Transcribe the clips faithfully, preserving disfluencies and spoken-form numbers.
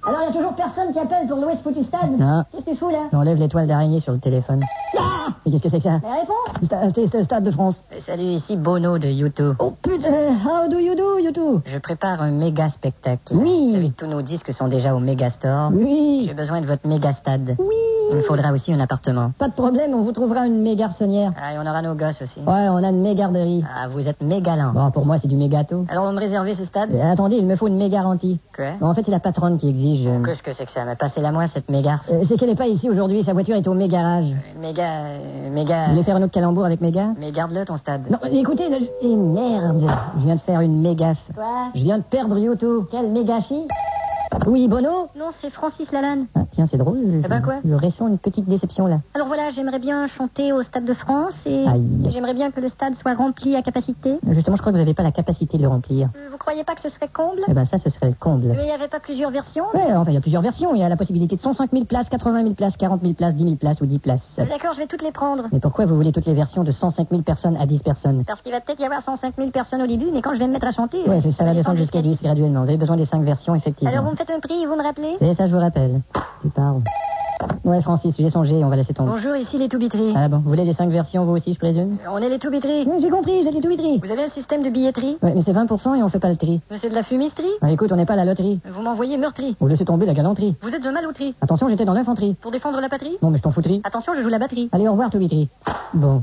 Alors, il y a toujours personne qui appelle pour louer ce foutu stade? Non. Qu'est-ce que tu fous, là? J'enlève l'étoile d'araignée sur le téléphone. Ah! Et qu'est-ce que c'est que ça? Mais réponds! Sta- C'est c'est le Stade de France. Euh, Salut, ici Bono de YouTube. Oh putain, how do you do, you do? Je prépare un méga spectacle. Oui. Vous savez que tous nos disques sont déjà au méga store. Oui. J'ai besoin de votre méga stade. Oui. Il me faudra aussi un appartement. Pas de problème, on vous trouvera une mégarçonnière. Ah, et on aura nos gosses aussi. Ouais, on a une mégarderie. Ah, vous êtes méga lent. Bon, pour moi, c'est du mégato. Alors, on me réserver ce stade? Euh, attendez, il me faut une mégarantie. Quoi? Bon, en fait, c'est la patronne qui exige. euh, Qu'est-ce que c'est que ça? Mais passez-la moi, cette méga. euh, c'est qu'elle n'est pas ici aujourd'hui, sa voiture est au mégarage. Euh, Méga... euh, méga... Vous voulez faire un autre calembour avec méga? Mais garde-le, ton stade. Non, écoutez, là, je- eh, merde, je viens de faire une mégaffe. Quoi? Je viens de perdre Yoto. Quel méga chi? Oui, Bono? Non, c'est Francis Lalanne. Ah, tiens, c'est drôle. Eh ben, quoi? Je ressens une petite déception, là. Alors voilà, j'aimerais bien chanter au Stade de France et Aïe. et j'aimerais bien que le stade soit rempli à capacité. Justement, je crois que vous n'avez pas la capacité de le remplir. Euh, Vous croyez pas que ce serait comble? Eh ben, ça, ce serait le comble. Mais il n'y avait pas plusieurs versions? Ouais, enfin, il y a plusieurs versions. Il y a la possibilité de cent cinq mille places, quatre-vingt mille places, quarante mille places, dix mille places ou dix places. Euh, D'accord, je vais toutes les prendre. Mais pourquoi vous voulez toutes les versions de cent cinq mille personnes à dix personnes? Parce qu'il va peut-être y avoir cent cinq mille personnes au début, mais quand je vais me mettre à chanter... Ouais, euh, c'est- ça va descendre jusqu'à dix graduellement. Vous avez besoin des cinq versions, effectivement. Alors vous me faites un prix et vous me rappelez? Et ça, je vous rappelle. Tu parles. Ouais, Francis, j'ai songé, on va laisser tomber. Bonjour, ici les Toubitteries. Ah bon, vous voulez les cinq versions, vous aussi, je présume? On est les Toubitteries. Oui, j'ai compris, j'ai les tout-vitteries. Vous avez un système de billetterie? Ouais, mais c'est vingt pour cent et on fait pas le tri. Mais c'est de la fumisterie? Ah, écoute, on n'est pas à la loterie. Vous m'envoyez meurtri. Vous laissez tomber la galanterie. Vous êtes un maloutri. Attention, j'étais dans l'infanterie. Pour défendre la patrie? Non, mais je t'en foutris. Attention, je joue la batterie. Allez, au revoir, tout vitri. Bon.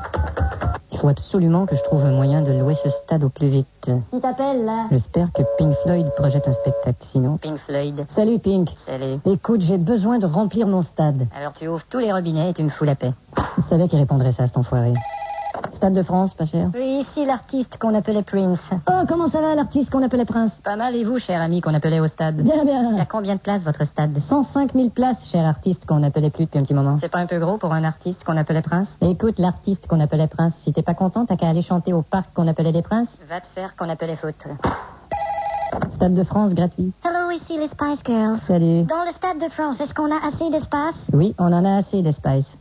Il faut absolument que je trouve un moyen de louer ce stade au plus vite. Qui t'appelle, là? J'espère que Pink Floyd projette un spectacle, sinon... Pink Floyd. Salut, Pink. Salut. Écoute, j'ai besoin de remplir mon stade. Alors tu ouvres tous les robinets et tu me fous la paix. Je savais qu'il répondrait ça, cet enfoiré. Stade de France, pas cher? Oui, ici l'artiste qu'on appelait Prince. Oh, comment ça va, l'artiste qu'on appelait Prince? Pas mal, et vous, cher ami qu'on appelait au stade? Bien, Il y a bien. combien de places, votre stade? cent cinq mille places, cher artiste qu'on appelait plus depuis un petit moment. C'est pas un peu gros pour un artiste qu'on appelait Prince? Écoute, l'artiste qu'on appelait Prince, si t'es pas content, t'as qu'à aller chanter au parc qu'on appelait des Princes. Va te faire qu'on appelait foot. Stade de France, gratuit. Hello, ici les Spice Girls. Salut. Dans le stade de France, est-ce qu'on a assez d'espace? Oui, on en a assez d'espace.